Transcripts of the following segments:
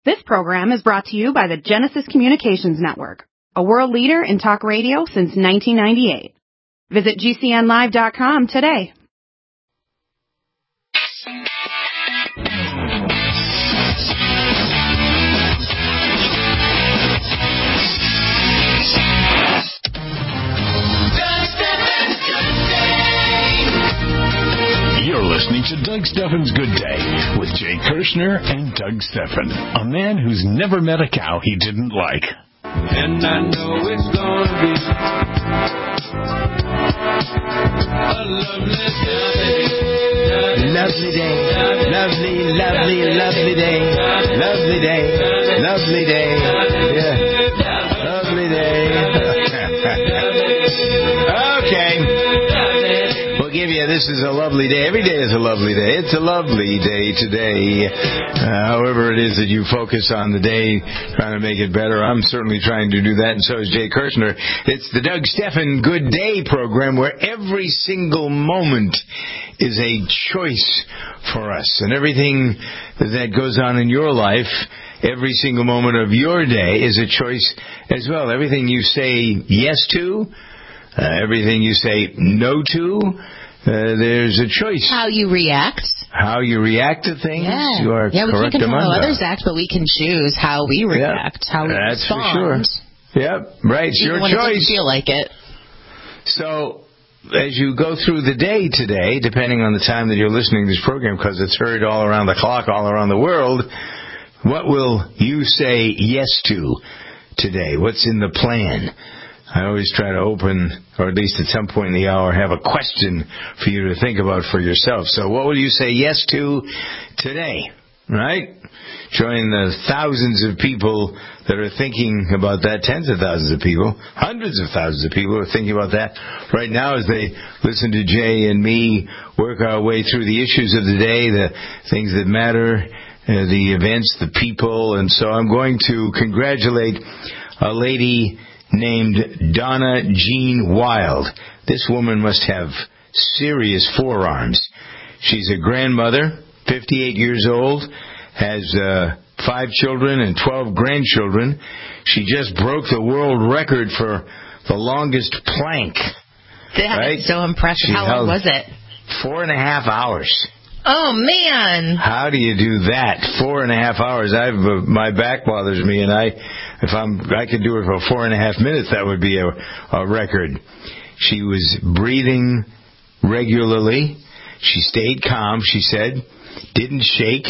This program is brought to you by the Genesis Communications Network, a world leader in talk radio since 1998. Visit GCNlive.com today. You're listening to Doug Stephan's Good Day with Jay Kirshner and Doug Stephan, a man who's never met a cow he didn't like. And I know it's gonna be a lovely day. Lovely day, lovely, lovely, lovely day, lovely day, lovely day, yeah, lovely day. Okay. Give you this is a lovely day. Every day is a lovely day. It's a lovely day today. However it is that you focus on the day, trying to make it better. I'm certainly trying to do that, and so is Jay Kirshner. It's the Doug Stephan Good Day program, where every single moment is a choice for us, and everything that goes on in your life, every single moment of your day is a choice as well. Everything you say yes to, everything you say no to, there's a choice. How you react. How you react to things. Yeah. You are we correct, can control how Amanda. others act, but we can choose how we react, how we That's respond. for sure. Yep, right. It's your when choice. It doesn't feel like it. So, as you go through the day today, depending on the time that you're listening to this program, because it's heard all around the clock, all around the world, what will you say yes to today? What's in the plan? I always try to open, or at least at some point in the hour, have a question for you to think about for yourself. So what will you say yes to today? Right? Join the thousands of people that are thinking about that, tens of thousands of people, hundreds of thousands of people are thinking about that right now as they listen to Jay and me work our way through the issues of the day, the things that matter, the events, the people. And so I'm going to congratulate a lady named Donna Jean Wild. This woman must have serious forearms. She's a grandmother, 58 years old, has 5 children and 12 grandchildren. She just broke the world record for the longest plank. That's so impressive. How long was it? 4.5 hours. Oh, man. How do you do that? 4.5 hours. My back bothers me, and I could do it for 4.5 minutes, that would be a record. She was breathing regularly. She stayed calm, she said. Didn't shake.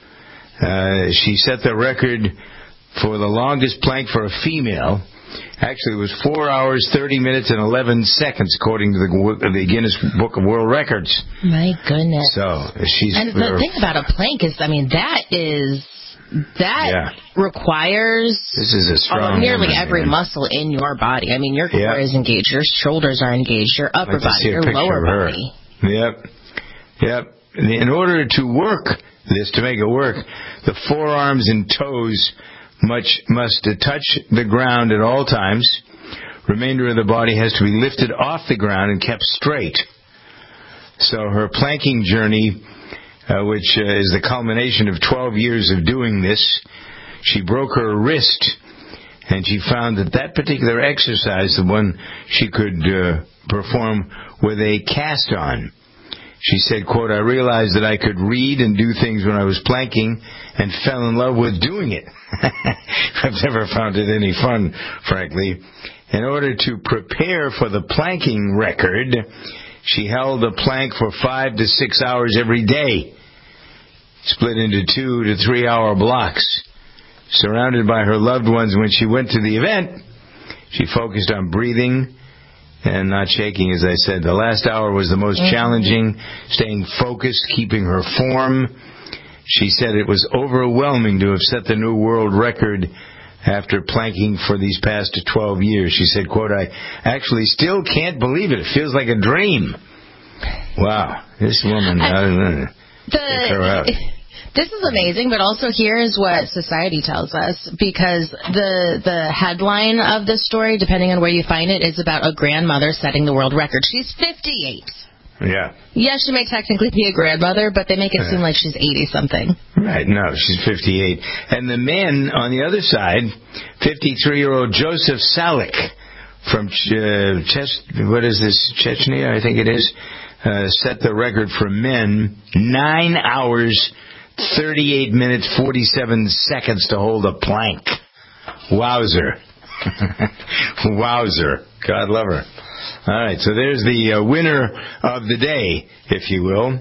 She set the record for the longest plank for a female. Actually, it was 4 hours, 30 minutes, and 11 seconds, according to the Guinness Book of World Records. My goodness. So she's. And the thing about a plank is, that requires this is a strong nearly woman, every muscle in your body. I mean, your core is engaged, your shoulders are engaged, your upper body, your lower body. Yep. In order to work this, to make it work, the forearms and toes must touch the ground at all times. Remainder of the body has to be lifted off the ground and kept straight. So her planking journey, which is the culmination of 12 years of doing this, she broke her wrist, and she found that particular exercise, the one she could perform with a cast on. She said, quote, I realized that I could read and do things when I was planking and fell in love with doing it. I've never found it any fun, frankly. In order to prepare for the planking record, she held the plank for 5 to 6 hours every day, split into 2 to 3 hour blocks. Surrounded by her loved ones when she went to the event, she focused on breathing and not shaking, as I said. The last hour was the most challenging, staying focused, keeping her form. She said it was overwhelming to have set the new world record after planking for these past 12 years. She said, quote, I actually still can't believe it. It feels like a dream. Wow. This woman, check her out. This is amazing, but also here is what society tells us, because the headline of this story, depending on where you find it, is about a grandmother setting the world record. She's 58. Yeah. Yes, she may technically be a grandmother, but they make it seem like she's 80-something. Right, no, she's 58. And the men on the other side, 53-year-old Joseph Salik from Chechnya, I think it is, set the record for men, 9 hours, 38 minutes, 47 seconds to hold a plank. Wowzer. Wowzer. God love her. All right, so there's the winner of the day, if you will.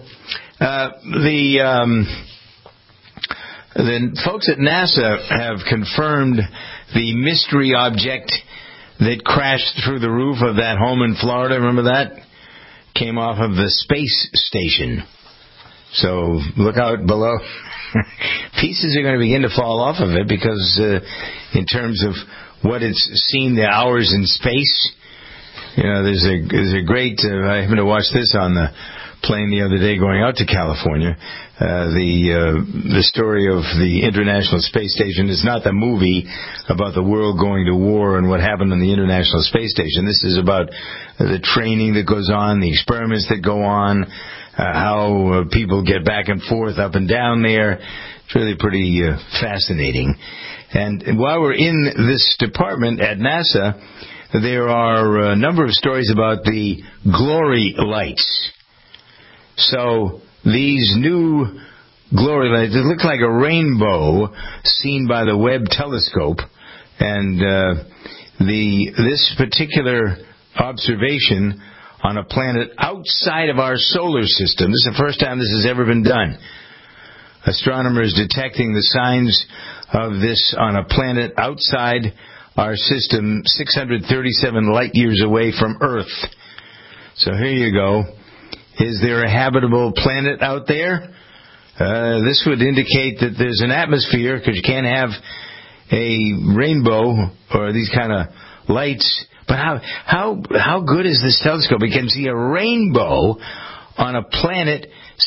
The folks at NASA have confirmed the mystery object that crashed through the roof of that home in Florida. Remember that? Came off of the space station. So look out below. Pieces are going to begin to fall off of it because in terms of what it's seen, the hours in space, there's a great, I happened to watch this on the plane the other day going out to California. The story of the International Space Station is not the movie about the world going to war and what happened on the International Space Station. This is about the training that goes on, the experiments that go on, how people get back and forth, up and down there. It's really pretty fascinating. And while we're in this department at NASA, there are a number of stories about the glory lights. So these new glory lights, they look like a rainbow seen by the Webb telescope. And this particular observation on a planet outside of our solar system, this is the first time this has ever been done. Astronomers detecting the signs of this on a planet outside our system, 637 light years away from Earth. So here you go. Is there a habitable planet out there? This would indicate that there's an atmosphere, because you can't have a rainbow or these kind of lights. But how good is this telescope? We can see a rainbow on a planet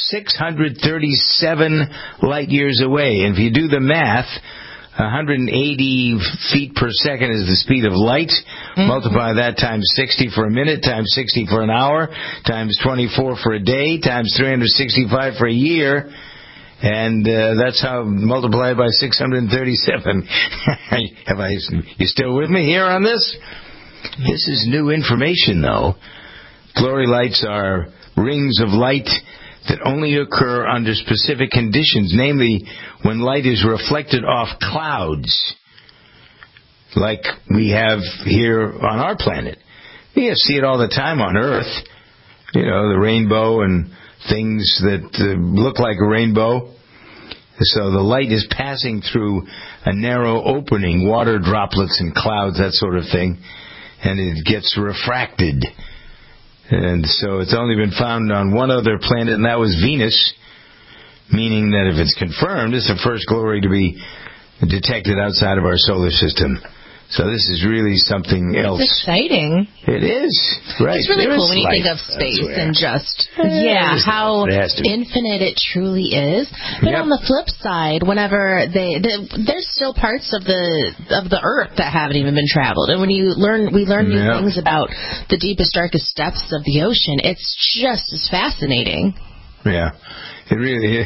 637 light years away. And if you do the math, 180 feet per second is the speed of light. Mm-hmm. Multiply that times 60 for a minute, times 60 for an hour, times 24 for a day, times 365 for a year. And that's how multiplied by 637. You still with me here on this? This is new information, though. Glory lights are rings of light that only occur under specific conditions, namely when light is reflected off clouds, like we have here on our planet. We see it all the time on Earth. The rainbow and things that look like a rainbow. So the light is passing through a narrow opening, water droplets and clouds, that sort of thing, and it gets refracted. And so it's only been found on one other planet, and that was Venus, meaning that if it's confirmed, it's the first glory to be detected outside of our solar system. So this is really something else. It's exciting. It is. Right. It's really cool when you think of space and just, how infinite it truly is. But on the flip side, whenever there's still parts of the Earth that haven't even been traveled. And when we learn new things about the deepest, darkest depths of the ocean, it's just as fascinating. Yeah. It really is.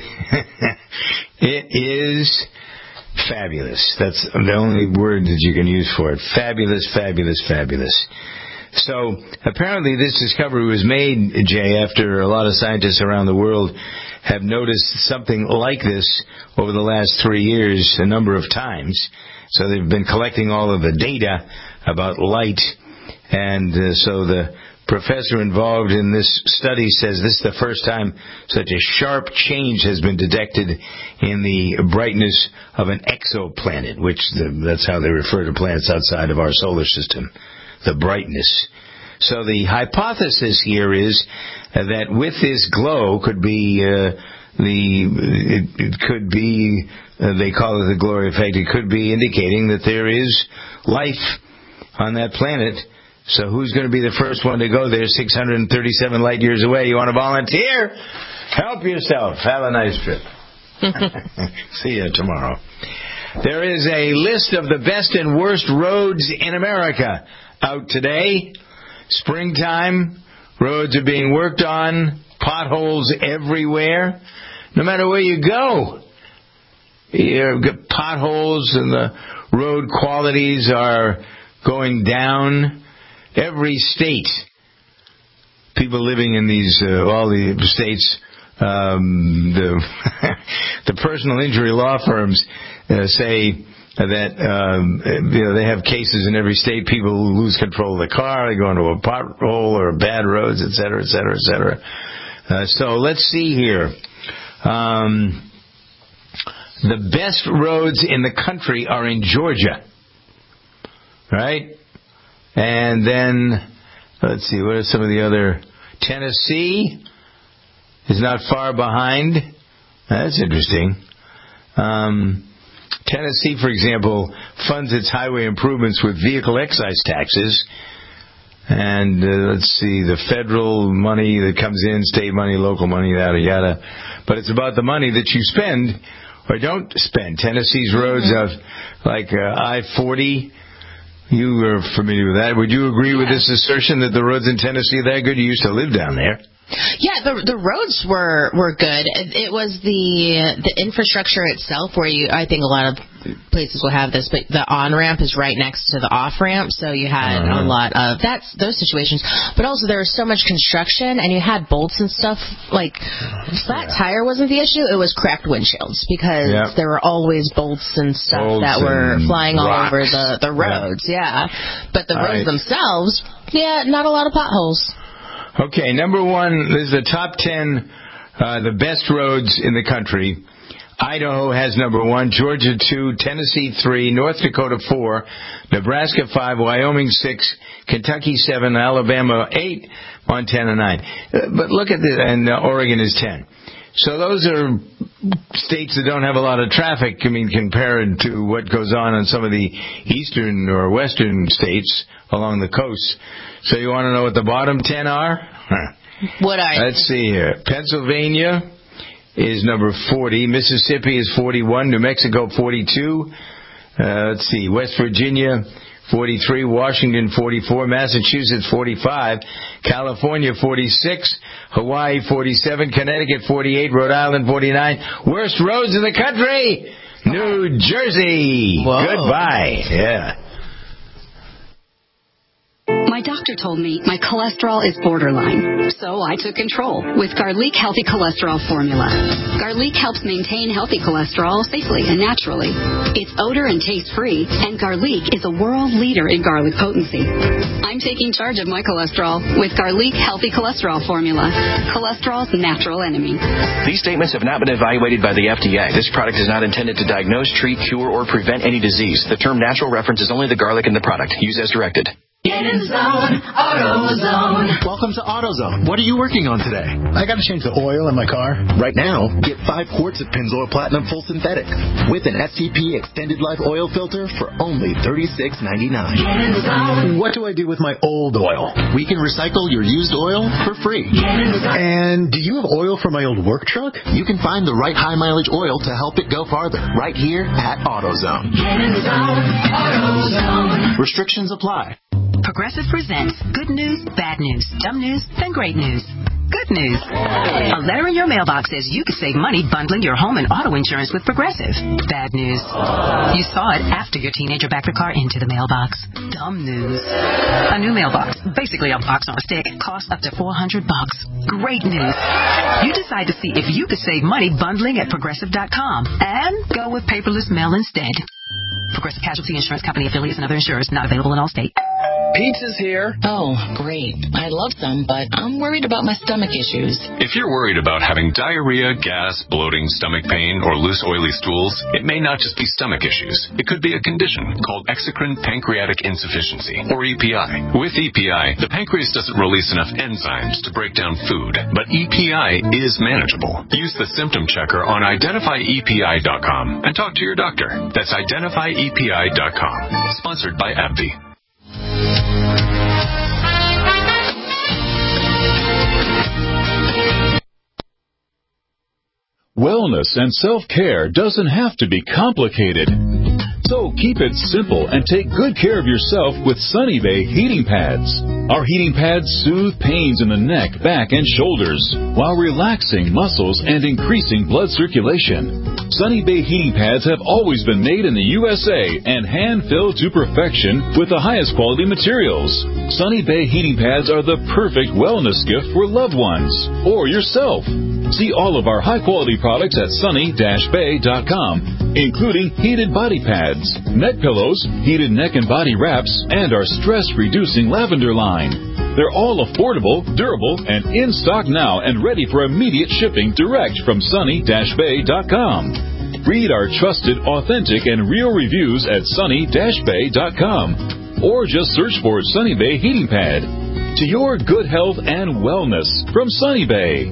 It is fabulous. That's the only word that you can use for it. Fabulous, fabulous, fabulous. So apparently this discovery was made, Jay, after a lot of scientists around the world have noticed something like this over the last 3 years a number of times. So they've been collecting all of the data about light. And so the professor involved in this study says this is the first time such a sharp change has been detected in the brightness of an exoplanet, which that's how they refer to planets outside of our solar system, the brightness. So the hypothesis here is that with this glow could be it could be, they call it the glory effect, it could be indicating that there is life on that planet. So who's going to be the first one to go there 637 light years away? You want to volunteer? Help yourself. Have a nice trip. See you tomorrow. There is a list of the best and worst roads in America out today. Springtime, Roads are being worked on. Potholes everywhere. No matter where you go, you've got potholes, and the road qualities are going down. Every state, people living in these all the states, the personal injury law firms say that they have cases in every state. People who lose control of the car, they go into a pothole or bad roads, et cetera, et cetera, et cetera. So let's see here. The best roads in the country are in Georgia, right? And then, let's see, what are some of the other? Tennessee is not far behind. That's interesting. Tennessee, for example, funds its highway improvements with vehicle excise taxes. And let's see, the federal money that comes in, state money, local money, yada, yada. But it's about the money that you spend or don't spend. Tennessee's roads are like I-40. You are familiar with that. Would you agree with this assertion that the roads in Tennessee are that good? You used to live down there. Yeah, the roads were good. It was the infrastructure itself where I think a lot of places will have this, but the on-ramp is right next to the off-ramp, so you had a lot of those situations. But also there was so much construction, and you had bolts and stuff. Like, flat tire wasn't the issue, it was cracked windshields, because there were always bolts and stuff that were flying all over the roads. Yeah. But the roads themselves, not a lot of potholes. Okay, number one, this is the top 10, the best roads in the country. Idaho has number 1, Georgia 2, Tennessee 3, North Dakota 4, Nebraska 5, Wyoming 6, Kentucky 7, Alabama 8, Montana 9. But look at this, and Oregon is 10. So those are states that don't have a lot of traffic, compared to what goes on in some of the eastern or western states along the coast. So you want to know what the bottom 10 are? What are you? Let's see here. Pennsylvania is number 40. Mississippi is 41. New Mexico 42. Let's see. West Virginia 43. Washington 44. Massachusetts 45. California 46. Hawaii 47. Connecticut 48. Rhode Island 49. Worst roads in the country, New Jersey. Whoa. Goodbye. Yeah. My doctor told me my cholesterol is borderline, so I took control with Garlic Healthy Cholesterol Formula. Garlic helps maintain healthy cholesterol safely and naturally. It's odor and taste-free, and Garlic is a world leader in garlic potency. I'm taking charge of my cholesterol with Garlic Healthy Cholesterol Formula, cholesterol's natural enemy. These statements have not been evaluated by the FDA. This product is not intended to diagnose, treat, cure, or prevent any disease. The term natural references only the garlic in the product. Use as directed. Get in the zone, AutoZone. Welcome to AutoZone. What are you working on today? I got to change the oil in my car. Right now, get 5 quarts of Pennzoil Platinum Full Synthetic with an STP Extended Life Oil Filter for only $36.99. Get in the zone. What do I do with my old oil? We can recycle your used oil for free. Get in the zone. And do you have oil for my old work truck? You can find the right high mileage oil to help it go farther right here at AutoZone. Get in the zone, AutoZone. Restrictions apply. Progressive presents Good News, Bad News, Dumb News, then Great News. Good news. A letter in your mailbox says you could save money bundling your home and auto insurance with Progressive. Bad news. You saw it after your teenager backed the car into the mailbox. Dumb news. A new mailbox, basically a box on a stick, costs up to $400. Great news. You decide to see if you could save money bundling at Progressive.com and go with paperless mail instead. Progressive Casualty Insurance Company affiliates and other insurers not available in all states. Pizza's here. Oh, great. I love them, but I'm worried about my stomach issues. If you're worried about having diarrhea, gas, bloating, stomach pain, or loose oily stools, it may not just be stomach issues. It could be a condition called exocrine pancreatic insufficiency, or EPI. With EPI, the pancreas doesn't release enough enzymes to break down food, but EPI is manageable. Use the symptom checker on identifyepi.com and talk to your doctor. That's identifyepi.com. Sponsored by AbbVie. Wellness and self-care doesn't have to be complicated. So keep it simple and take good care of yourself with Sunny Bay heating pads. Our heating pads soothe pains in the neck, back, and shoulders while relaxing muscles and increasing blood circulation. Sunny Bay heating pads have always been made in the USA and hand-filled to perfection with the highest quality materials. Sunny Bay heating pads are the perfect wellness gift for loved ones or yourself. See all of our high-quality products at sunny-bay.com, including heated body pads, neck pillows, heated neck and body wraps, and our stress-reducing lavender line. They're all affordable, durable, and in stock now and ready for immediate shipping direct from sunny-bay.com. Read our trusted, authentic, and real reviews at sunny-bay.com or just search for Sunny Bay Heating Pad. To your good health and wellness from Sunny Bay.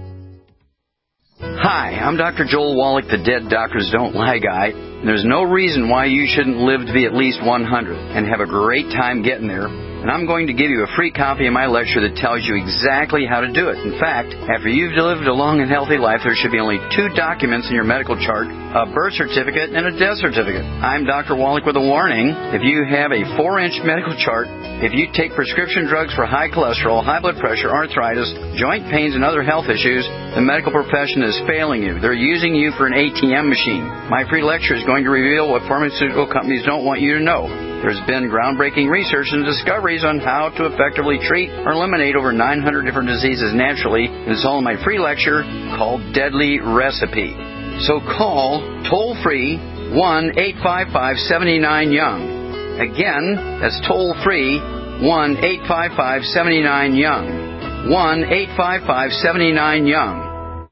Hi, I'm Dr. Joel Wallach, the Dead Doctors Don't Lie guy. There's no reason why you shouldn't live to be at least 100 and have a great time getting there. And I'm going to give you a free copy of my lecture that tells you exactly how to do it. In fact, after you've lived a long and healthy life, there should be only 2 documents in your medical chart, a birth certificate and a death certificate. I'm Dr. Wallach with a warning. If you have a 4-inch medical chart, if you take prescription drugs for high cholesterol, high blood pressure, arthritis, joint pains, and other health issues, the medical profession is failing you. They're using you for an ATM machine. My free lecture is going to reveal what pharmaceutical companies don't want you to know. There's been groundbreaking research and discoveries on how to effectively treat or eliminate over 900 different diseases naturally, and it's all in my free lecture called Deadly Recipe. So call toll-free 1-855-79-YOUNG. Again, that's toll-free 1-855-79-YOUNG. 1-855-79-YOUNG.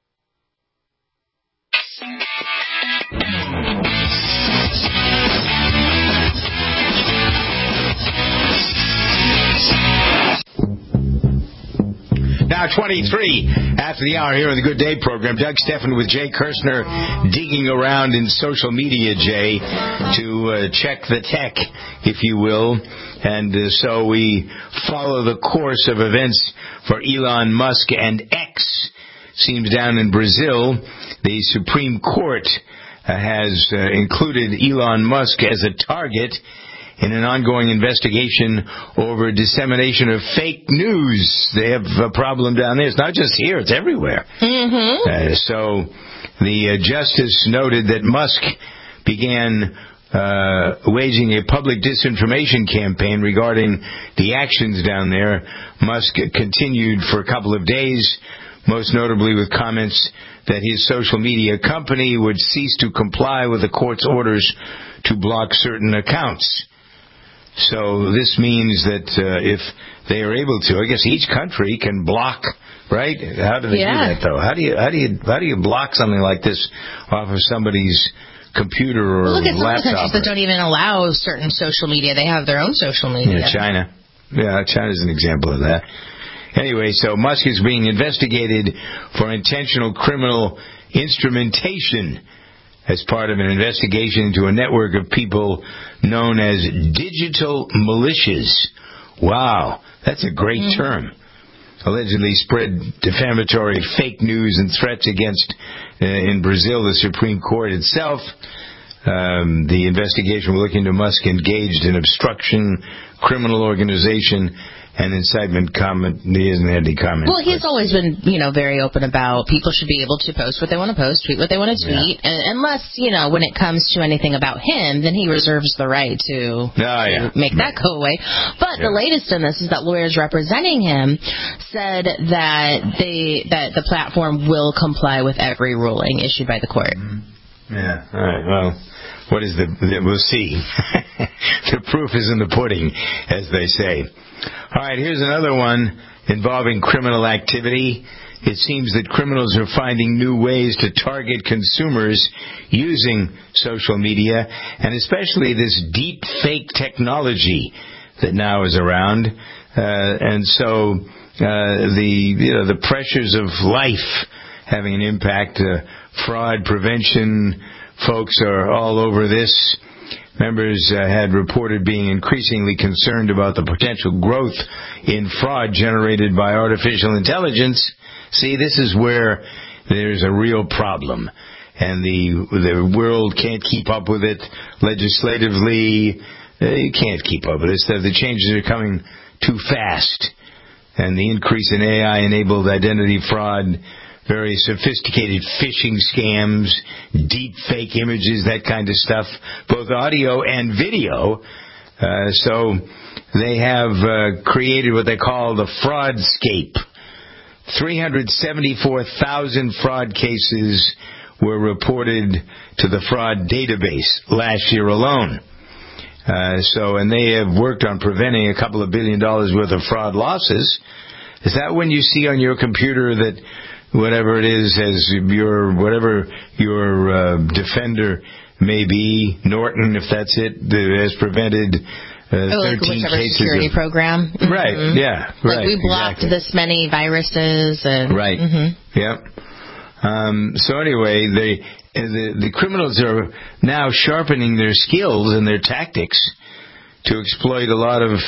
Now 23 after the hour here on the Good Day program. Doug Stephan with Jay Kirshner digging around in social media, Jay, to check the tech, if you will. And so we follow the course of events for Elon Musk and X. Seems down in Brazil, the Supreme Court has included Elon Musk as a target in an ongoing investigation over dissemination of fake news. They have a problem down there. It's not just here, it's everywhere. Mm-hmm. So the justice noted that Musk began waging a public disinformation campaign regarding the actions down there. Musk continued for a couple of days, most notably with comments that his social media company would cease to comply with the court's orders to block certain accounts. So this means that if they are able to, I guess each country can block, right? How do they do that though? How do you block something like this off of somebody's computer or laptop? Look at some of the countries that don't even allow certain social media. They have their own social media. Yeah, China. Yeah, China's an example of that. Anyway, so Musk is being investigated for intentional criminal instrumentation as part of an investigation into a network of people known as digital militias. Wow, that's a great term. Allegedly spread defamatory fake news and threats against, in Brazil, the Supreme Court itself. The investigation will look into Musk engaged in obstruction, criminal organization, and incitement. He hasn't had any comment. Well, he's always been, very open about people should be able to post what they want to post, tweet what they want to tweet, unless, when it comes to anything about him, then he reserves the right to make that go away. But the latest in this is that lawyers representing him said that the platform will comply with every ruling issued by the court. Yeah. All right. Well, what is we'll see. The proof is in the pudding, as they say. All right, here's another one involving criminal activity. It seems that criminals are finding new ways to target consumers using social media, and especially this deep fake technology that now is around. And so the pressures of life having an impact. Fraud prevention folks are all over this. Members had reported being increasingly concerned about the potential growth in fraud generated by artificial intelligence. See, this is where there's a real problem. And the world can't keep up with it legislatively. You can't keep up with it. So the changes are coming too fast. And the increase in AI-enabled identity fraud, very sophisticated phishing scams, deep fake images, that kind of stuff, both audio and video. So they have created what they call the Fraudscape. 374,000 fraud cases were reported to the fraud database last year alone. And they have worked on preventing $2 billion worth of fraud losses. Is that when you see on your computer that whatever it is has whatever your defender may be, Norton, if that's it, has prevented 13 cases security of program. Mm-hmm. Right, yeah, right. Like we blocked this many viruses. And, right, yep. So anyway, the criminals are now sharpening their skills and their tactics to exploit a lot of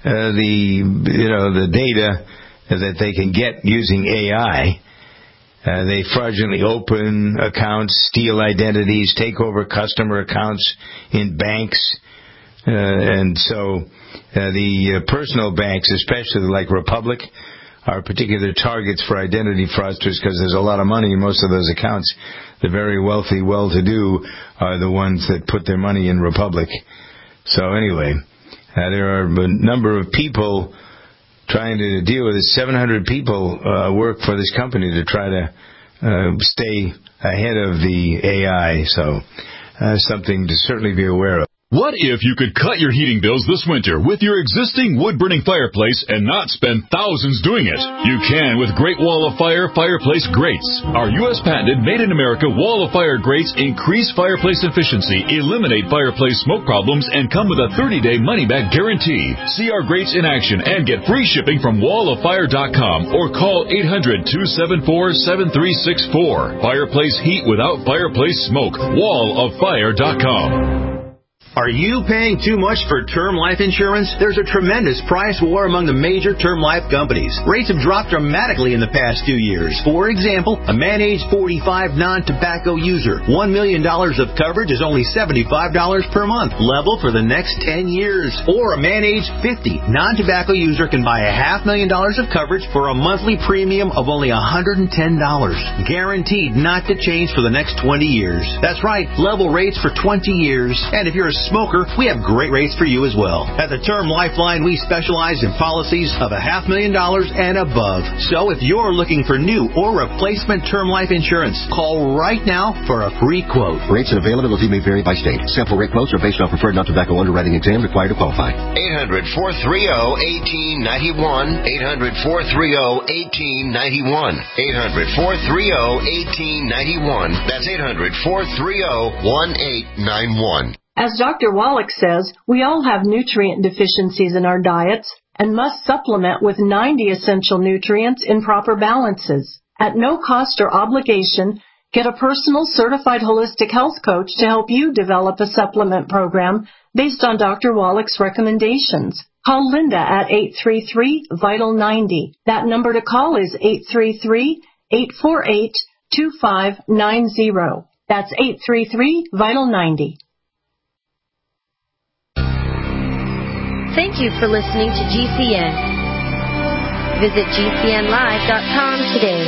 the data that they can get using AI. They fraudulently open accounts, steal identities, take over customer accounts in banks. And so the personal banks, especially like Republic, are particular targets for identity fraudsters because there's a lot of money in most of those accounts. The very wealthy, well-to-do are the ones that put their money in Republic. So anyway, there are a number of people trying to deal with it. 700 people work for this company to try to stay ahead of the AI. So something to certainly be aware of. What if you could cut your heating bills this winter with your existing wood-burning fireplace and not spend thousands doing it? You can with Great Wall of Fire fireplace grates. Our U.S. patented made-in-America Wall of Fire grates increase fireplace efficiency, eliminate fireplace smoke problems, and come with a 30-day money-back guarantee. See our grates in action and get free shipping from walloffire.com or call 800-274-7364. Fireplace heat without fireplace smoke. walloffire.com. Are you paying too much for term life insurance? There's a tremendous price war among the major term life companies. Rates have dropped dramatically in the past 2 years. For example, a man age 45 non-tobacco user, $1 million of coverage is only $75 per month, level for the next 10 years. Or a man age 50 non-tobacco user can buy $500,000 of coverage for a monthly premium of only $110, guaranteed not to change for the next 20 years. That's right, level rates for 20 years. And if you're a smoker, we have great rates for you as well. At the Term Lifeline, we specialize in policies of $500,000 and above. So if you're looking for new or replacement term life insurance, call right now for a free quote. Rates and availability may vary by state. Sample rate quotes are based on preferred non-tobacco underwriting exam required to qualify. 800-430-1891. 800-430-1891. 800-430-1891. That's 800-430-1891. As Dr. Wallach says, we all have nutrient deficiencies in our diets and must supplement with 90 essential nutrients in proper balances. At no cost or obligation, get a personal certified holistic health coach to help you develop a supplement program based on Dr. Wallach's recommendations. Call Linda at 833-VITAL-90. That number to call is 833-848-2590. That's 833-VITAL-90. Thank you for listening to GCN. Visit GCNlive.com today.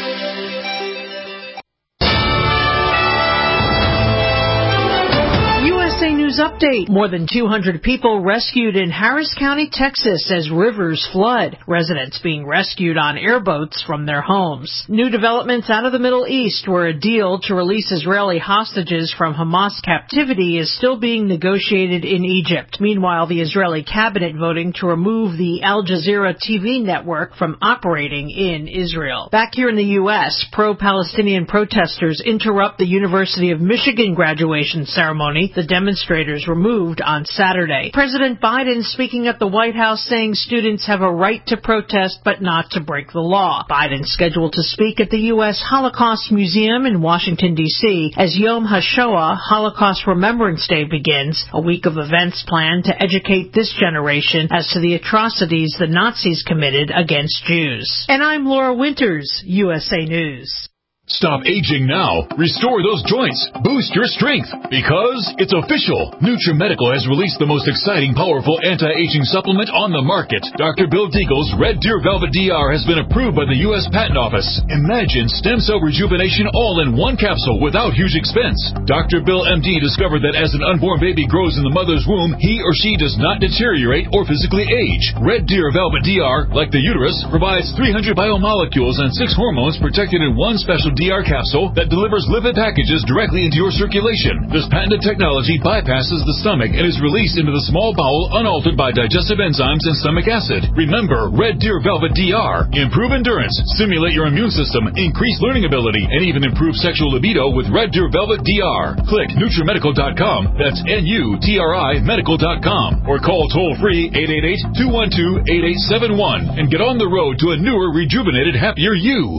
USA News Update. More than 200 people rescued in Harris County, Texas as rivers flood. Residents being rescued on airboats from their homes. New developments out of the Middle East where a deal to release Israeli hostages from Hamas captivity is still being negotiated in Egypt. Meanwhile, the Israeli cabinet voting to remove the Al Jazeera TV network from operating in Israel. Back here in the U.S., pro-Palestinian protesters interrupt the University of Michigan graduation ceremony. The demonstrators were moved on Saturday. President Biden speaking at the White House saying students have a right to protest but not to break the law. Biden scheduled to speak at the U.S. Holocaust Museum in Washington, D.C. as Yom HaShoah, Holocaust Remembrance Day, begins, a week of events planned to educate this generation as to the atrocities the Nazis committed against Jews. And I'm Laura Winters, USA News. Stop aging now. Restore those joints. Boost your strength. Because it's official. NutriMedical has released the most exciting, powerful anti-aging supplement on the market. Dr. Bill Deagle's Red Deer Velvet DR has been approved by the U.S. Patent Office. Imagine stem cell rejuvenation all in one capsule without huge expense. Dr. Bill MD discovered that as an unborn baby grows in the mother's womb, he or she does not deteriorate or physically age. Red Deer Velvet DR, like the uterus, provides 300 biomolecules and 6 hormones protected in one special DR capsule that delivers lipid packages directly into your circulation. This patented technology bypasses the stomach and is released into the small bowel unaltered by digestive enzymes and stomach acid. Remember, Red Deer Velvet DR. Improve endurance, stimulate your immune system, increase learning ability, and even improve sexual libido with Red Deer Velvet DR. Click NutriMedical.com, that's N-U-T-R-I Medical.com, or call toll-free 888-212-8871 and get on the road to a newer, rejuvenated, happier you.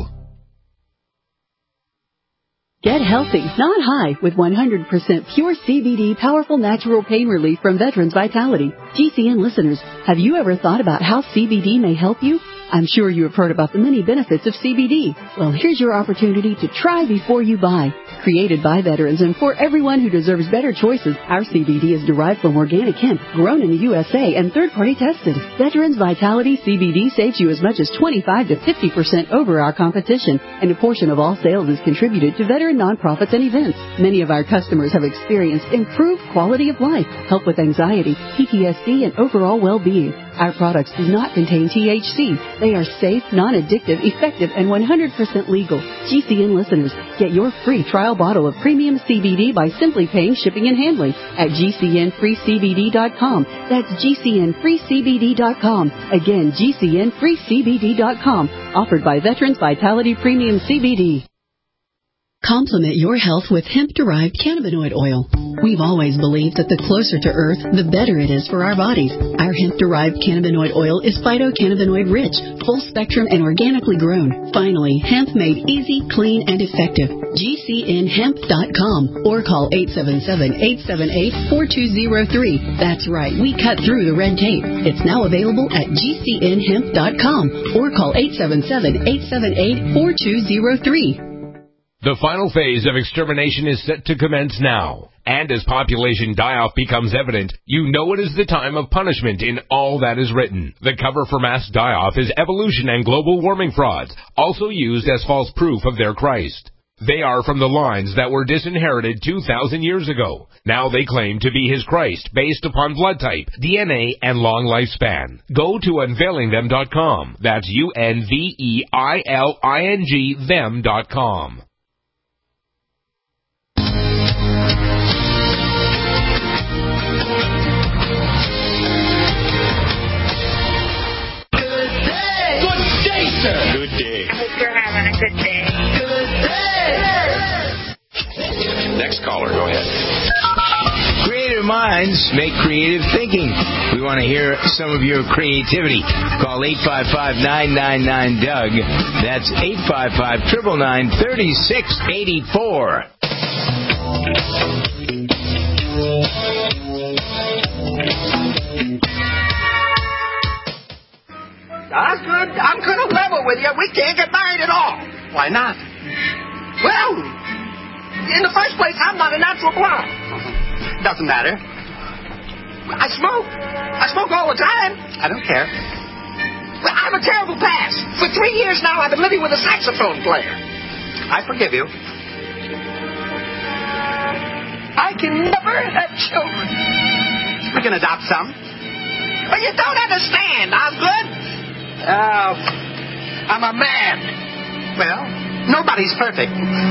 Get healthy, not high, with 100% pure CBD powerful natural pain relief from Veterans Vitality. GCN listeners, have you ever thought about how CBD may help you? I'm sure you have heard about the many benefits of CBD. Well, here's your opportunity to try before you buy. Created by veterans and for everyone who deserves better choices, our CBD is derived from organic hemp, grown in the USA and third-party tested. Veterans Vitality CBD saves you as much as 25 to 50% over our competition, and a portion of all sales is contributed to veteran nonprofits and events. Many of our customers have experienced improved quality of life, help with anxiety, PTSD, and overall well-being. Our products do not contain THC. They are safe, non-addictive, effective, and 100% legal. GCN listeners, get your free trial bottle of premium CBD by simply paying shipping and handling at GCNFreeCBD.com. That's GCNFreeCBD.com. Again, GCNFreeCBD.com. Offered by Veterans Vitality Premium CBD. Complement your health with hemp-derived cannabinoid oil. We've always believed that the closer to Earth, the better it is for our bodies. Our hemp-derived cannabinoid oil is phytocannabinoid-rich, full-spectrum, and organically grown. Finally, hemp made easy, clean, and effective. GCNHemp.com or call 877-878-4203. That's right, we cut through the red tape. It's now available at GCNHemp.com or call 877-878-4203. The final phase of extermination is set to commence now. And as population die-off becomes evident, you know it is the time of punishment in all that is written. The cover for mass die-off is evolution and global warming frauds, also used as false proof of their Christ. They are from the lines that were disinherited 2,000 years ago. Now they claim to be his Christ based upon blood type, DNA, and long lifespan. Go to unveilingthem.com. That's UNVEILING them.com. Good day. Hope you're having a good day. Good day. Next caller, go ahead. Creative minds make creative thinking. We want to hear some of your creativity. Call 855-999-DOUG. That's 855-999-3684. Osgood, I'm going to level with you. We can't get married at all. Why not? Well, in the first place, I'm not a natural blonde. Doesn't matter. I smoke. I smoke all the time. I don't care. Well, I have a terrible past. For 3 years now, I've been living with a saxophone player. I forgive you. I can never have children. We can adopt some. But you don't understand, Osgood. I'm a man. Well, nobody's perfect.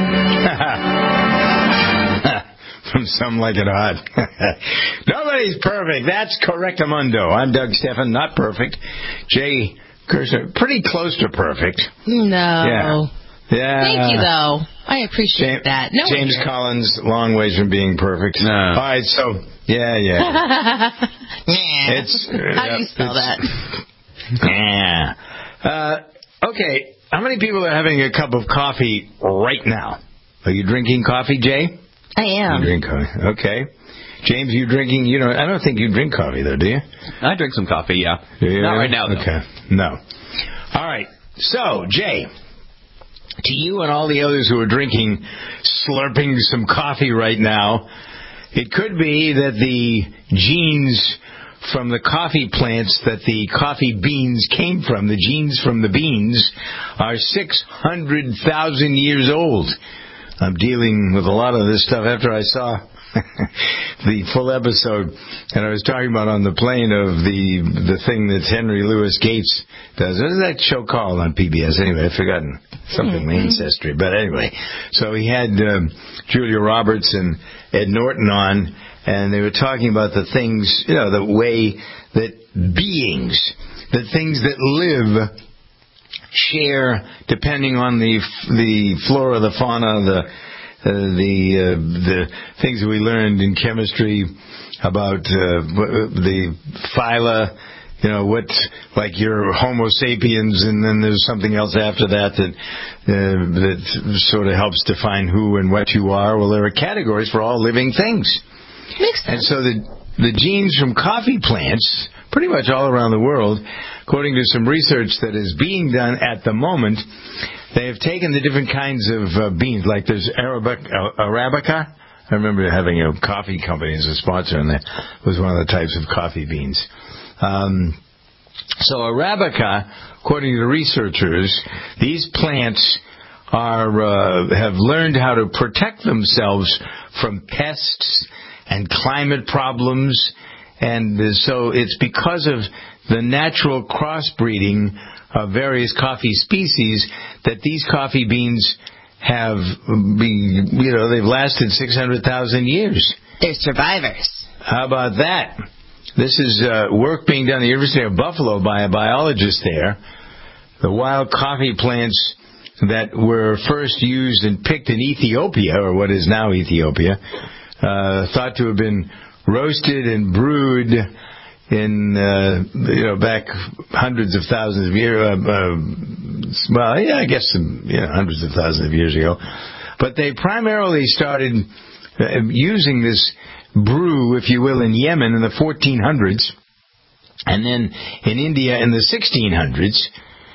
From Some Like It Hot. Nobody's perfect. That's correctamundo. I'm Doug Stephan, not perfect. Jay Kirshner, pretty close to perfect. No. Yeah. Thank you, though. I appreciate that. No James Collins, long ways from being perfect. No. All right, so, yeah. It's, how do you spell that? Yeah. Okay, how many people are having a cup of coffee right now? Are you drinking coffee, Jay? I am. You drink coffee. Okay. James, you drinking? I don't think you drink coffee, though, do you? I drink some coffee, yeah. Yeah. Not right now, though. Okay. No. All right. So, Jay, to you and all the others who are slurping some coffee right now, it could be that the genes from the coffee plants that the coffee beans came from, the genes from the beans, are 600,000 years old. I'm dealing with a lot of this stuff after I saw the full episode, and I was talking about on the plane of the thing that Henry Louis Gates does. What is that show called on PBS? Anyway, I've forgotten something, my ancestry. But anyway, so he had Julia Roberts and Ed Norton on, and they were talking about the things, the way that beings, the things that live, share depending on the flora, the fauna, the things that we learned in chemistry about the phyla, like your Homo sapiens, and then there's something else after that sort of helps define who and what you are. Well, there are categories for all living things. Makes sense. And so the genes from coffee plants, pretty much all around the world, according to some research that is being done at the moment, they have taken the different kinds of beans, like there's Arabica. I remember having a coffee company as a sponsor, and that was one of the types of coffee beans. So Arabica, according to the researchers, these plants have learned how to protect themselves from pests and climate problems, and so it's because of the natural crossbreeding of various coffee species that these coffee beans have they've lasted 600,000 years. They're survivors. How about that? This is work being done at the University of Buffalo by a biologist there. The wild coffee plants that were first used and picked in Ethiopia, or what is now Ethiopia, thought to have been roasted and brewed in back hundreds of thousands of years. Hundreds of thousands of years ago. But they primarily started using this brew, if you will, in Yemen in the 1400s, and then in India in the 1600s.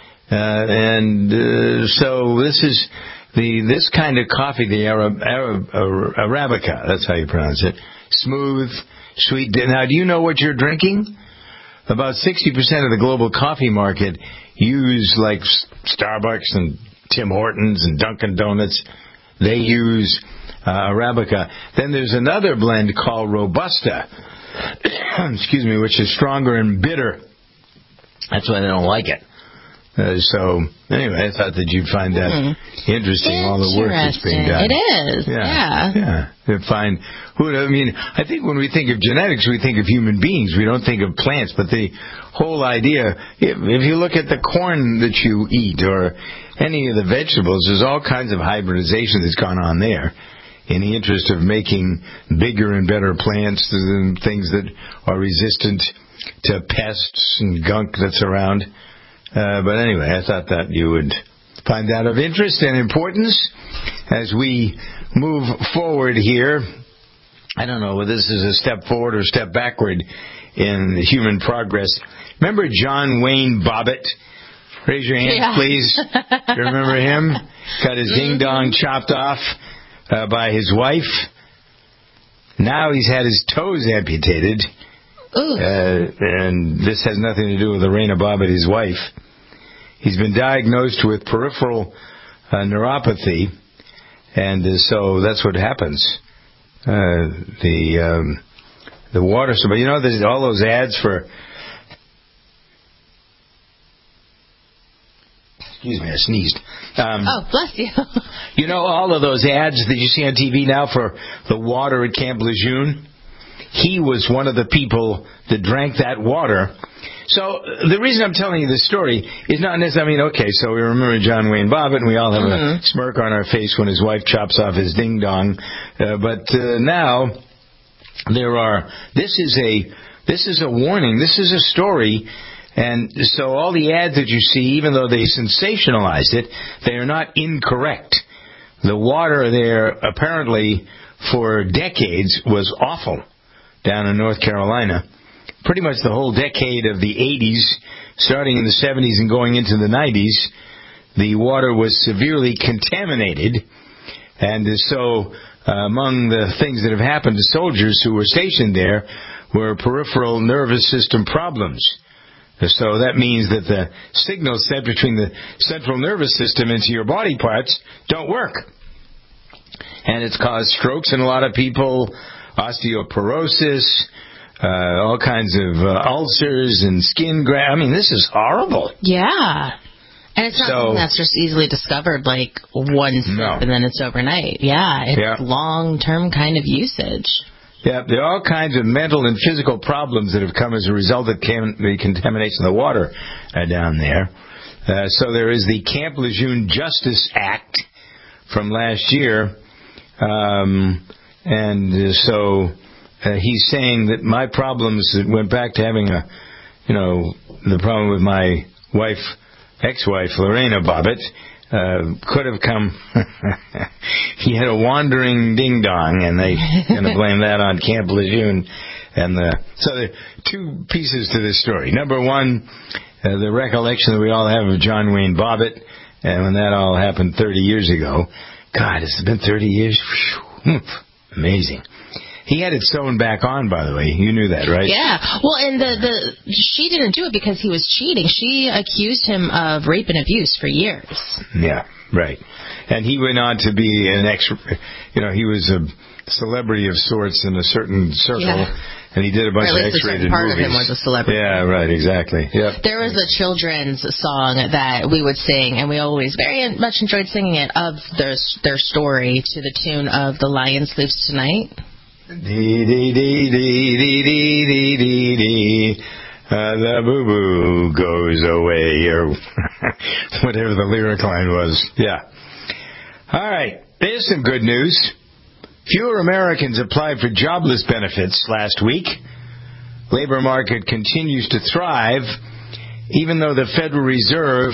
So this is this kind of coffee, the Arabica, that's how you pronounce it, smooth, sweet. Now, do you know what you're drinking? About 60% of the global coffee market use, like Starbucks and Tim Hortons and Dunkin' Donuts, they use Arabica. Then there's another blend called Robusta, excuse me, which is stronger and bitter. That's why they don't like it. So, anyway, I thought that you'd find that interesting, all the work that's being done. It is, yeah. I think when we think of genetics, we think of human beings. We don't think of plants. But the whole idea, if you look at the corn that you eat or any of the vegetables, there's all kinds of hybridization that's gone on there in the interest of making bigger and better plants and things that are resistant to pests and gunk that's around. But anyway, I thought that you would find that of interest and importance as we move forward here. I don't know whether this is a step forward or step backward in the human progress. Remember John Wayne Bobbitt? Raise your hands, please. You remember him? Got his ding-dong chopped off by his wife. Now he's had his toes amputated. And this has nothing to do with Lorena Bobbitt, his wife. He's been diagnosed with peripheral neuropathy, and so that's what happens. The water supply. There's all those ads for. Excuse me, I sneezed. Bless you. All of those ads that you see on TV now for the water at Camp Lejeune. He was one of the people that drank that water. So the reason I'm telling you this story is not necessarily, so we remember John Wayne Bobbitt, and we all have a smirk on our face when his wife chops off his ding-dong. But now this is a warning. This is a story. And so all the ads that you see, even though they sensationalize it, they are not incorrect. The water there apparently for decades was awful. Down in North Carolina, pretty much the whole decade of the 80s, starting in the 70s and going into the 90s, the water was severely contaminated. And so among the things that have happened to soldiers who were stationed there were peripheral nervous system problems. So that means that the signals sent between the central nervous system into your body parts don't work. And it's caused strokes in a lot of people, osteoporosis, all kinds of ulcers and skin graft. I mean, this is horrible. Yeah. And it's not something that's just easily discovered like one sip and then it's overnight. Yeah, it's long-term kind of usage. Yeah, there are all kinds of mental and physical problems that have come as a result of the contamination of the water down there. So there is the Camp Lejeune Justice Act from last year. So he's saying that my problems that went back to having the problem with my ex-wife, Lorena Bobbitt, could have come. He had a wandering ding-dong, and they're going to blame that on Camp Lejeune. So there are two pieces to this story. Number one, the recollection that we all have of John Wayne Bobbitt, and when that all happened 30 years ago. God, it's been 30 years. Amazing. He had it sewn back on, by the way. You knew that, right? Yeah. Well, and she didn't do it because he was cheating. She accused him of rape and abuse for years. Yeah, right. And he went on to be he was a celebrity of sorts in a certain circle. Yeah. And he did a bunch of X-rated movies. Part of him was a celebrity. Yeah, right, exactly. Yep. There was a children's song that we would sing, and we always very much enjoyed singing it, of their story to the tune of The Lion Sleeps Tonight. Dee dee dee dee dee dee dee dee dee. The boo-boo goes away, or whatever the lyric line was. Yeah. All right. There's some good news. Fewer Americans applied for jobless benefits last week. Labor market continues to thrive, even though the Federal Reserve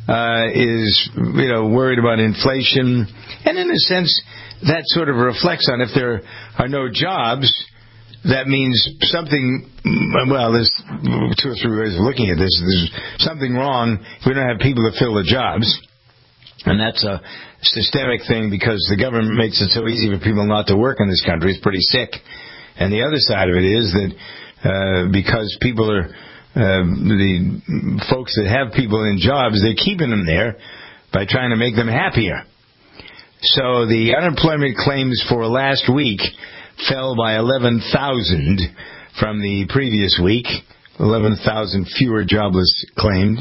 is, worried about inflation. And in a sense, that sort of reflects on if there are no jobs, that means something, well, there's 2 or 3 ways of looking at this. There's something wrong if we don't have people to fill the jobs. And that's a systemic thing because the government makes it so easy for people not to work in this country. It's pretty sick. And the other side of it is that because people are, the folks that have people in jobs, they're keeping them there by trying to make them happier. So the unemployment claims for last week fell by 11,000 from the previous week. 11,000 fewer jobless claims.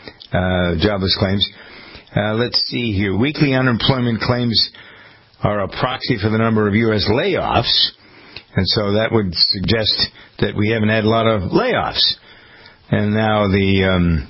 Let's see here. Weekly unemployment claims are a proxy for the number of U.S. layoffs, and so that would suggest that we haven't had a lot of layoffs. And now the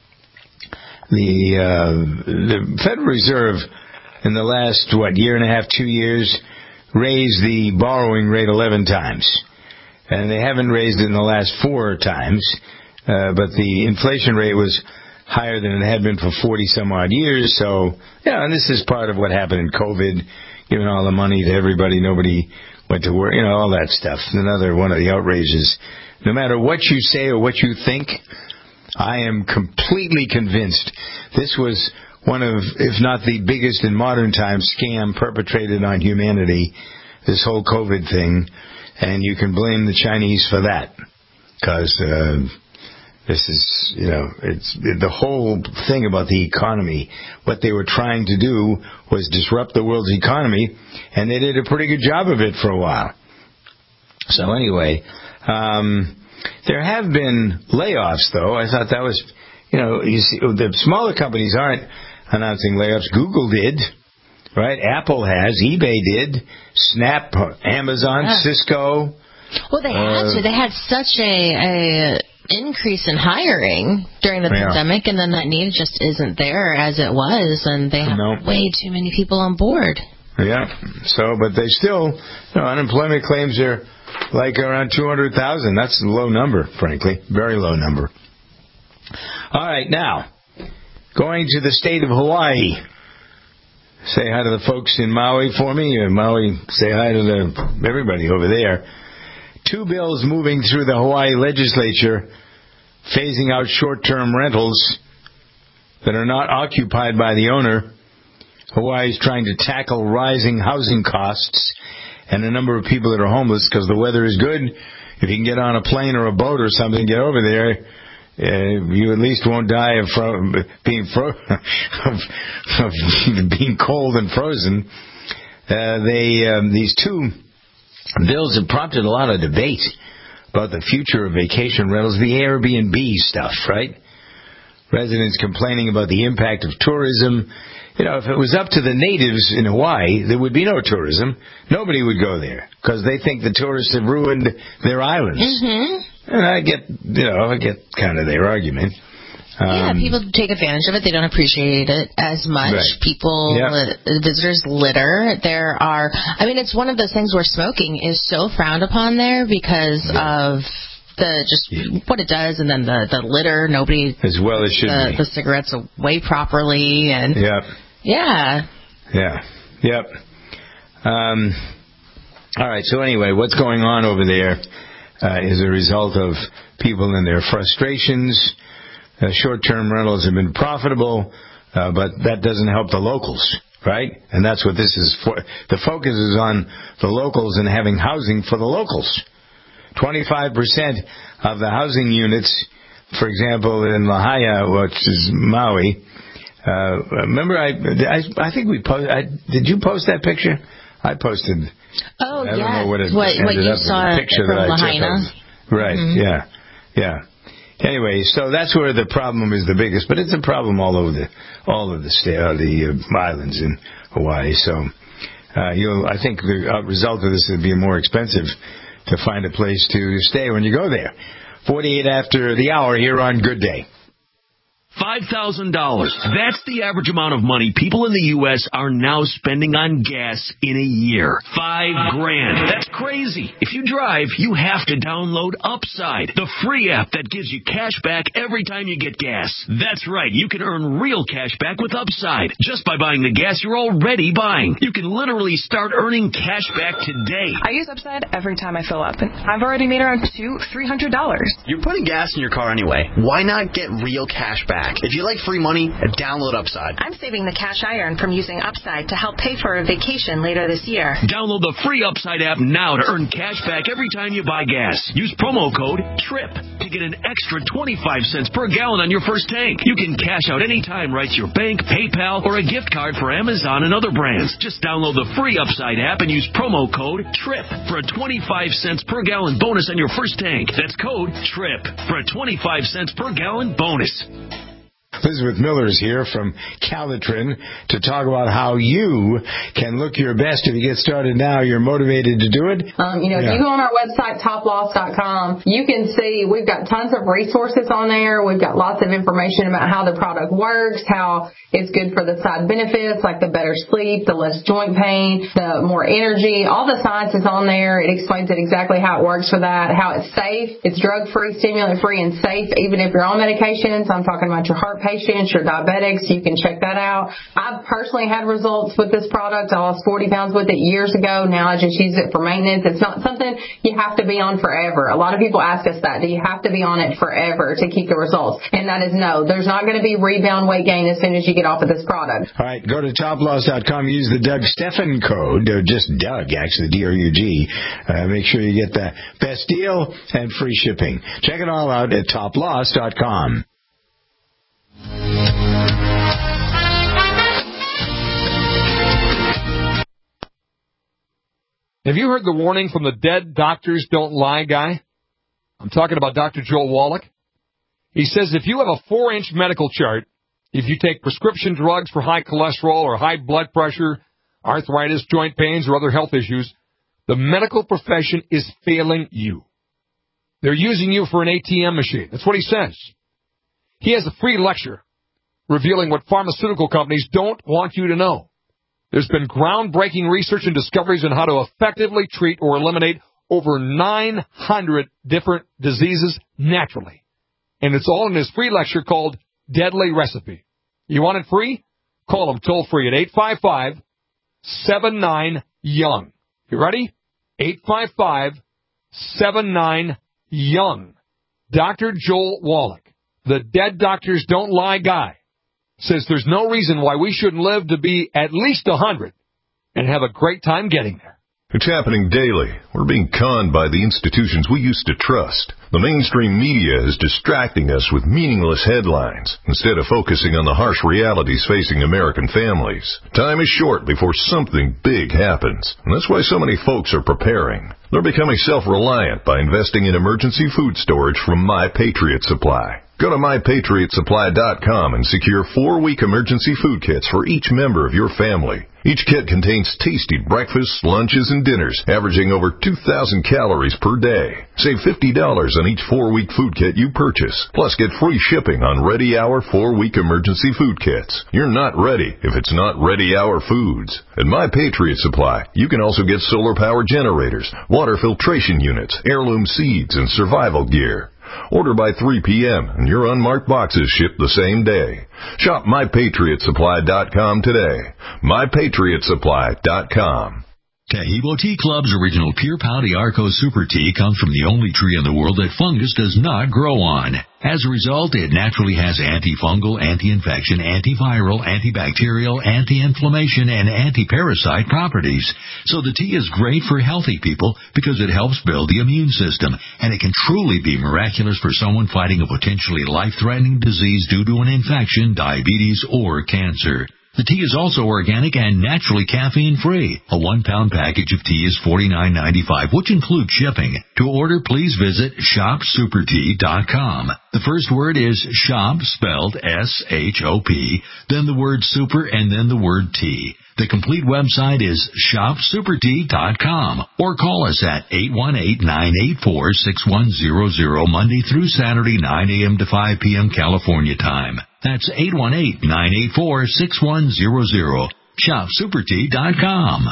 Federal Reserve in the last, year and a half, 2 years, raised the borrowing rate 11 times. And they haven't raised it in the last 4 times, but the inflation rate was higher than it had been for 40-some-odd years. So, and this is part of what happened in COVID, giving all the money to everybody, nobody went to work, all that stuff. Another one of the outrages. No matter what you say or what you think, I am completely convinced this was one of, if not the biggest in modern times, scam perpetrated on humanity, this whole COVID thing. And you can blame the Chinese for that. Because this is, it's the whole thing about the economy. What they were trying to do was disrupt the world's economy, and they did a pretty good job of it for a while. So anyway, there have been layoffs, though. I thought that was, you see, the smaller companies aren't announcing layoffs. Google did, right? Apple has. eBay did. Snap, Amazon, Cisco. Well, they had to. They had such a increase in hiring during the pandemic, and then that need just isn't there as it was, and they have way too many people on board. Yeah. So, but they still, unemployment claims are like around 200,000. That's a low number, frankly. Very low number. All right, now, going to the state of Hawaii. Say hi to the folks in Maui for me. Maui, say hi to everybody over there. 2 bills moving through the Hawaii legislature phasing out short-term rentals that are not occupied by the owner. Hawaii is trying to tackle rising housing costs and a number of people that are homeless because the weather is good. If you can get on a plane or a boat or something, get over there, you at least won't die of being being cold and frozen. These two bills have prompted a lot of debate about the future of vacation rentals, the Airbnb stuff, right? Residents complaining about the impact of tourism. You know, if it was up to the natives in Hawaii, there would be no tourism. Nobody would go there because they think the tourists have ruined their islands. Mm-hmm. And I get kind of their argument. People take advantage of it. They don't appreciate it as much. Right. People, visitors litter. It's one of those things where smoking is so frowned upon there because of what it does, and then the litter. Nobody, as well as should be. The cigarettes away properly, and all right. So anyway, what's going on over there is a result of people and their frustrations. Short-term rentals have been profitable, but that doesn't help the locals, right? And that's what this is for. The focus is on the locals and having housing for the locals. 25% of the housing units, for example, in Lahaina, which is Maui. Remember, I think we posted. Did you post that picture? I posted. Oh, I don't know what you saw from Lahaina. Right. Mm-hmm. Yeah. Anyway, so that's where the problem is the biggest, but it's a problem all over the islands in Hawaii. So I think the result of this would be more expensive to find a place to stay when you go there. 48 after the hour here on Good Day. $5,000. That's the average amount of money people in the U.S. are now spending on gas in a year. $5,000. That's crazy. If you drive, you have to download Upside, the free app that gives you cash back every time you get gas. That's right. You can earn real cash back with Upside just by buying the gas you're already buying. You can literally start earning cash back today. I use Upside every time I fill up, and I've already made around $300. You're putting gas in your car anyway. Why not get real cash back? If you like free money, download Upside. I'm saving the cash I earn from using Upside to help pay for a vacation later this year. Download the free Upside app now to earn cash back every time you buy gas. Use promo code TRIP to get an extra 25 cents per gallon on your first tank. You can cash out anytime right to your bank, PayPal, or a gift card for Amazon and other brands. Just download the free Upside app and use promo code TRIP for a 25 cents per gallon bonus on your first tank. That's code TRIP for a 25 cents per gallon bonus. Elizabeth Miller's here from Calitrin to talk about how you can look your best. If you get started now, you're motivated to do it. If you go on our website, toploss.com, you can see we've got tons of resources on there. We've got lots of information about how the product works, how it's good for the side benefits, like the better sleep, the less joint pain, the more energy. All the science is on there. It explains it exactly how it works for that, how it's safe. It's drug-free, stimulant-free, and safe, even if you're on medications. I'm talking about your heart patients, your diabetics. You can check that out. I've personally had results with this product. I lost 40 pounds with it years ago. Now I just use it for maintenance. It's not something you have to be on forever. A lot of people ask us that. Do you have to be on it forever to keep the results? And that is no. There's not going to be rebound weight gain as soon as you get off of this product. All right. Go to toploss.com. Use the Doug Stephan code. Just Doug, actually, D-O-U-G. Make sure you get the best deal and free shipping. Check it all out at toploss.com. Have you heard the warning from the Dead Doctors Don't Lie guy? I'm talking about Dr. Joel Wallach. He says if you have a 4-inch medical chart, if you take prescription drugs for high cholesterol or high blood pressure, arthritis, joint pains, or other health issues, the medical profession is failing you. They're using you for an ATM machine. That's what he says. He has a free lecture revealing what pharmaceutical companies don't want you to know. There's been groundbreaking research and discoveries on how to effectively treat or eliminate over 900 different diseases naturally. And it's all in his free lecture called Deadly Recipe. You want it free? Call him toll free at 855-79-YOUNG. You ready? 855-79-YOUNG. Dr. Joel Wallach, the Dead Doctors Don't Lie guy. says there's no reason why we shouldn't live to be at least 100 and have a great time getting there. It's happening daily. We're being conned by the institutions we used to trust. The mainstream media is distracting us with meaningless headlines instead of focusing on the harsh realities facing American families. Time is short before something big happens, and that's why so many folks are preparing. They're becoming self-reliant by investing in emergency food storage from My Patriot Supply. Go to MyPatriotSupply.com and secure 4-week emergency food kits for each member of your family. Each kit contains tasty breakfasts, lunches, and dinners, averaging over 2,000 calories per day. Save $50 on each 4-week food kit you purchase. Plus, get free shipping on Ready Hour 4-week emergency food kits. You're not ready if it's not Ready Hour Foods. At My Patriot Supply, you can also get solar power generators, water filtration units, heirloom seeds, and survival gear. Order by 3 p.m. and your unmarked boxes ship the same day. Shop MyPatriotSupply.com today. MyPatriotSupply.com. Taheebo Tea Club's original Pure Pau d'Arco Super Tea comes from the only tree in the world that fungus does not grow on. As a result, it naturally has antifungal, anti-infection, antiviral, antibacterial, anti-inflammation, and anti-parasite properties. So the tea is great for healthy people because it helps build the immune system, and it can truly be miraculous for someone fighting a potentially life-threatening disease due to an infection, diabetes, or cancer. The tea is also organic and naturally caffeine-free. A 1-pound package of tea is $49.95, which includes shipping. To order, please visit ShopSuperTea.com. The first word is shop, spelled S-H-O-P, then the word super, and then the word tea. The complete website is ShopSuperTea.com, or call us at 818-984-6100, Monday through Saturday, 9 a.m. to 5 p.m. California time. That's 818-984-6100. ShopSuperTea.com.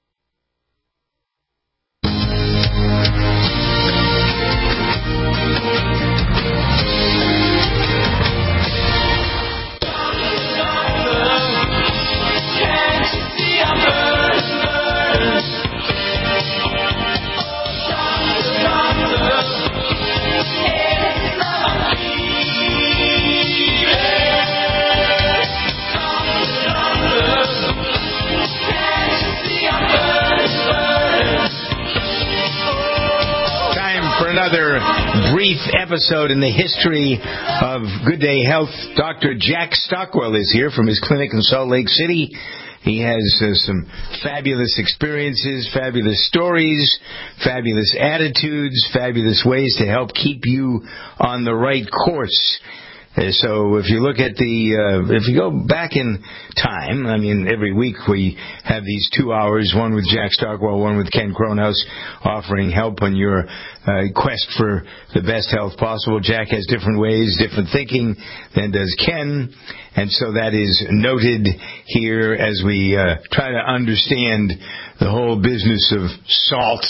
Another brief episode in the history of Good Day Health. Dr. Jack Stockwell is here from his clinic in Salt Lake City. He has some fabulous experiences, fabulous stories, fabulous attitudes, fabulous ways to help keep you on the right course. So if you look at if you go back in time, I mean, every week we have these 2 hours, one with Jack Stockwell, one with Ken Kronhaus, offering help on your quest for the best health possible. Jack has different ways, different thinking than does Ken, and so that is noted here as we try to understand the whole business of salt.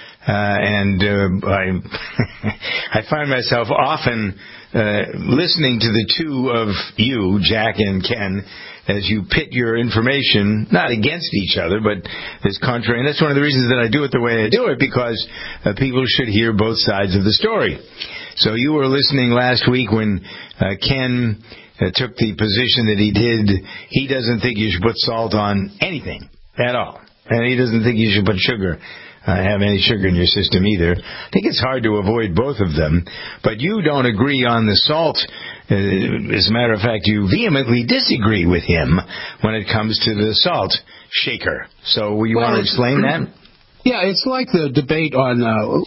I find myself often listening to the two of you, Jack and Ken, as you pit your information, not against each other, but as contrary. And that's one of the reasons that I do it the way I do it, because people should hear both sides of the story. So you were listening last week when Ken took the position that he did. He doesn't think you should put salt on anything at all. And he doesn't think you should put sugar have any sugar in your system either. I think it's hard to avoid both of them. But you don't agree on the salt. As a matter of fact, you vehemently disagree with him when it comes to the salt shaker. So you want to explain that? Yeah, it's like the debate on,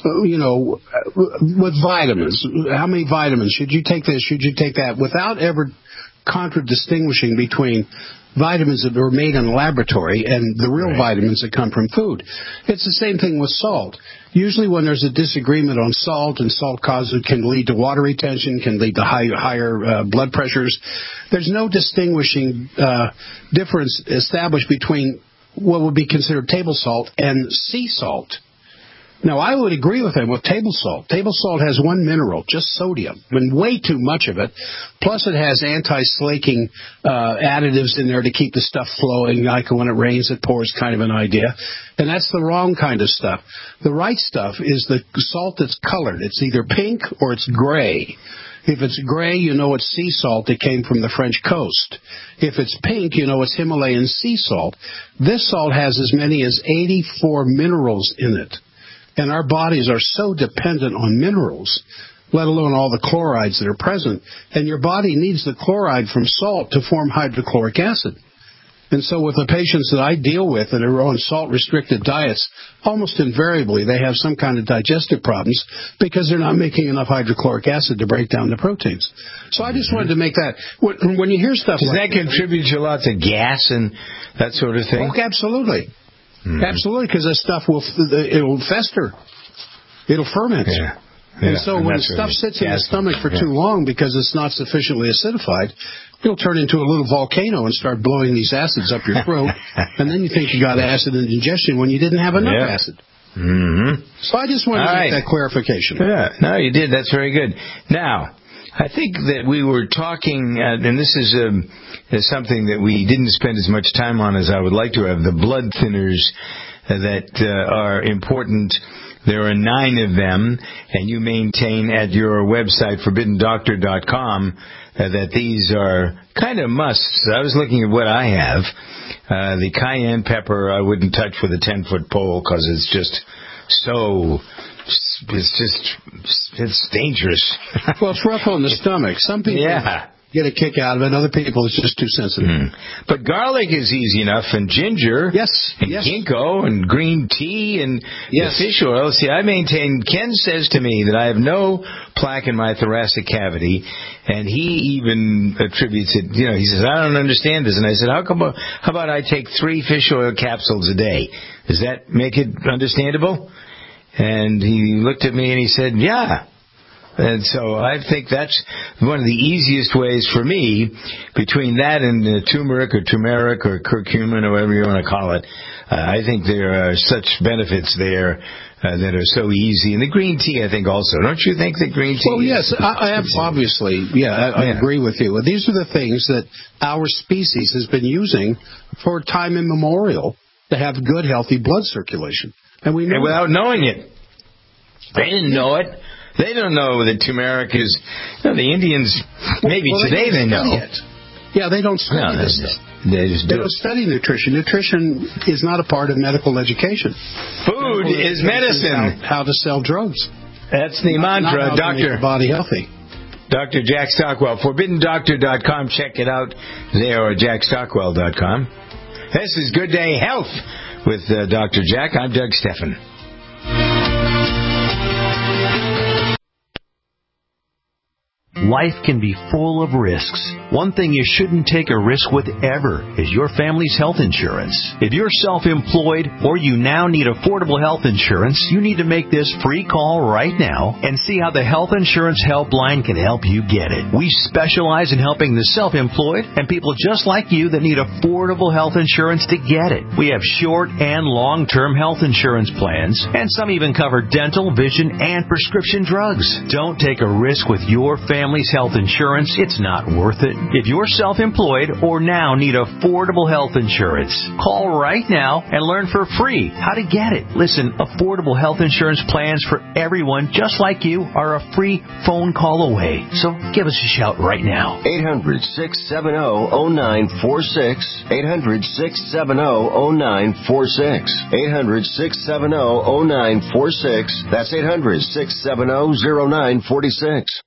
with vitamins. How many vitamins? Should you take this? Should you take that? Without ever contradistinguishing between vitamins that were made in a laboratory and the real vitamins that come from food. It's the same thing with salt. Usually when there's a disagreement on salt, and salt can lead to water retention, can lead to higher blood pressures, there's no distinguishing difference established between what would be considered table salt and sea salt. Now, I would agree with him with table salt. Table salt has one mineral, just sodium, and way too much of it. Plus, it has anti-slaking additives in there to keep the stuff flowing, like when it rains, it pours kind of an idea. And that's the wrong kind of stuff. The right stuff is the salt that's colored. It's either pink or it's gray. If it's gray, you know it's sea salt that came from the French coast. If it's pink, you know it's Himalayan sea salt. This salt has as many as 84 minerals in it. And our bodies are so dependent on minerals, let alone all the chlorides that are present. And your body needs the chloride from salt to form hydrochloric acid. And so with the patients that I deal with that are on salt-restricted diets, almost invariably they have some kind of digestive problems because they're not making enough hydrochloric acid to break down the proteins. So I just wanted to make that. When you hear stuff Does like that contribute to lots of gas and that sort of thing? Oh, absolutely. Absolutely, because that stuff it'll fester. It'll ferment. Yeah. And so when stuff sits in the stomach for too long because it's not sufficiently acidified, it'll turn into a little volcano and start blowing these acids up your throat. And then you think you got acid indigestion when you didn't have enough acid. Mm-hmm. So I just wanted to make that clarification. Yeah, no, you did. That's very good. Now, I think that we were talking, and this is something that we didn't spend as much time on as I would like to have, the blood thinners that are important. There are 9 of them, and you maintain at your website, ForbiddenDoctor.com, that these are kind of musts. I was looking at what I have. The cayenne pepper I wouldn't touch with a 10-foot pole because it's just so... It's dangerous. Well, it's rough on the stomach. Some people get a kick out of it. Other people, it's just too sensitive. But garlic is easy enough, and ginger, and ginkgo, and green tea, and the fish oil. See, I maintain, Ken says to me that I have no plaque in my thoracic cavity, and he even attributes it, he says, I don't understand this. And I said, how about I take 3 fish oil capsules a day? Does that make it understandable? And he looked at me and he said, yeah. And so I think that's one of the easiest ways for me, between that and turmeric or curcumin or whatever you want to call it. I think there are such benefits there that are so easy. And the green tea, I think, also. Don't you think the green tea? Well, yes, I obviously, I agree with you. These are the things that our species has been using for time immemorial to have good, healthy blood circulation. And we know without knowing it. They didn't know it. They don't know that turmeric is... the Indians, maybe today they know. Yeah, they don't study this stuff. They just don't study nutrition. Nutrition is not a part of medical education. Food is medicine. How to sell drugs. That's the mantra, Doctor. Make your body healthy. Dr. Jack Stockwell. ForbiddenDoctor.com. Check it out there, or JackStockwell.com. This is Good Day Health with Dr. Jack. I'm Doug Steffen. Life can be full of risks. One thing you shouldn't take a risk with ever is your family's health insurance. If you're self-employed or you now need affordable health insurance, you need to make this free call right now and see how the Health Insurance Helpline can help you get it. We specialize in helping the self-employed and people just like you that need affordable health insurance to get it. We have short and long-term health insurance plans, and some even cover dental, vision, and prescription drugs. Don't take a risk with your family's health insurance. It's not worth it. If you're self-employed or now need affordable health insurance, call right now and learn for free how to get it. Listen, affordable health insurance plans for everyone just like you are a free phone call away. So give us a shout right now. 800-670-0946. 800-670-0946. 800-670-0946. That's 800-670-0946.